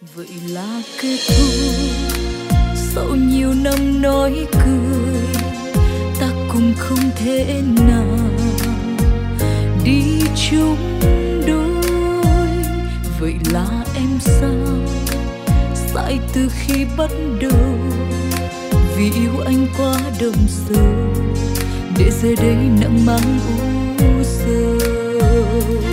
vậy là kết thúc. Sau nhiều năm nói cười, ta cùng không thể nào đi chung đôi. Vậy là em sao sai từ khi bắt đầu, vì yêu anh quá đậm sâu để giờ đây nặng mang u sầu.